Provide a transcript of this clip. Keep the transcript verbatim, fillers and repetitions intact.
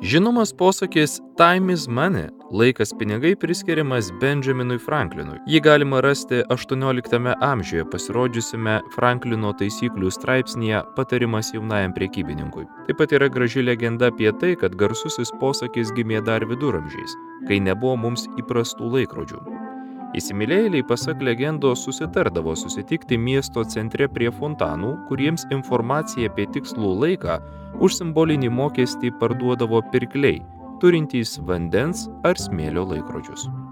Žinomas posakis "time is money" – laikas pinigai priskiriamas Benjaminui Franklinui. Jį galima rasti aštuonioliktame amžiuje pasirodžiusiame Franklino taisyklių straipsnyje "Patarimas jaunajam prekybininkui". Taip pat yra graži legenda apie tai, kad garsusis posakis gimė dar viduramžiais, kai nebuvo mums įprastų laikrodžių. Įsimylėjėliai, pasak legendos, susitardavo susitikti miesto centre prie fontanų, kuriems informaciją apie tikslų laiką už simbolinį mokestį parduodavo pirkliai, turintys vandens ar smėlio laikrodžius.